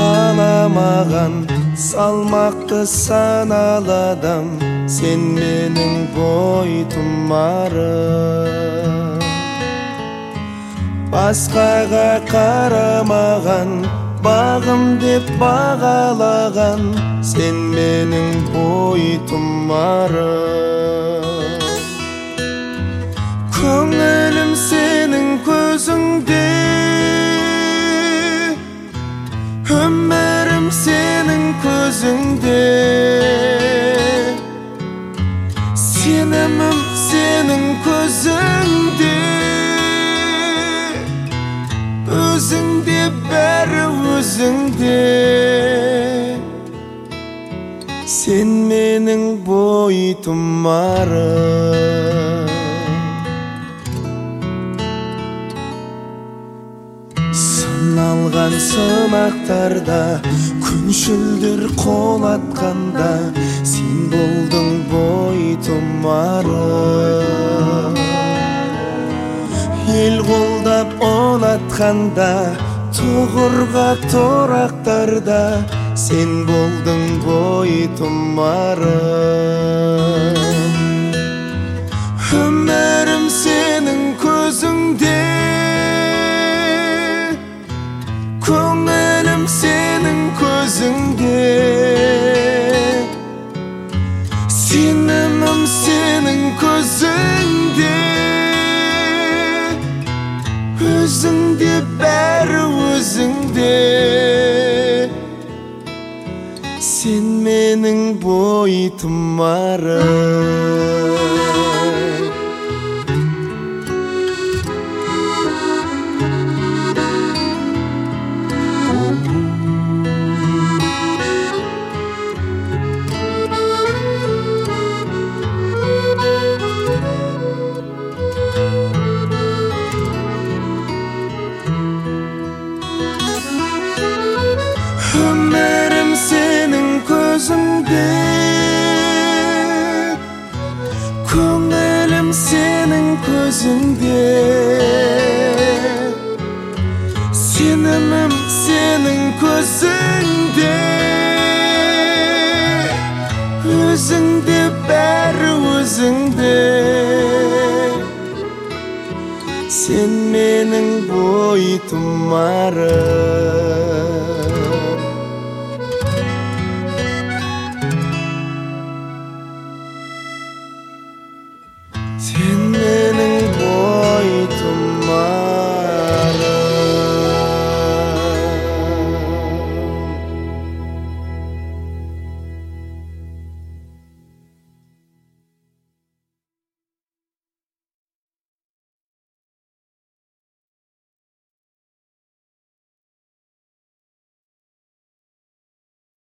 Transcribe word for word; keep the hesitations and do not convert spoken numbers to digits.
кааламаган салмакты саналы адам сен менің бойтұмарым. Басқаға қарамаған бағым деп бағалаған сен менің бойтұмарым. Көңілім сенің көзіңде, өмірім сенің көзіңде, сенімім сенің көзіңде, өзіңде бәрі өзіңде, сен менің бойтұмарым. Сыналған сынақтарда, күншілдер қол атқанда, сен болдың бойтұмарым. Ел қолдап ұнатқанда, тұғырға торақтарда, сен болдың бойтұмарым. Өмірім сенің көзіңде, көңілім сенің көзіңде, сенімім сенің көзіңде, өзіңде бәрі өзіңде, сен менің бойтұмарым. Өмірім сенің көзіңде, көңілім сенің көзіңде, сенімім сенің көзіңде, өзіңде бәрі өзіңде, сен менің бойтұмарым.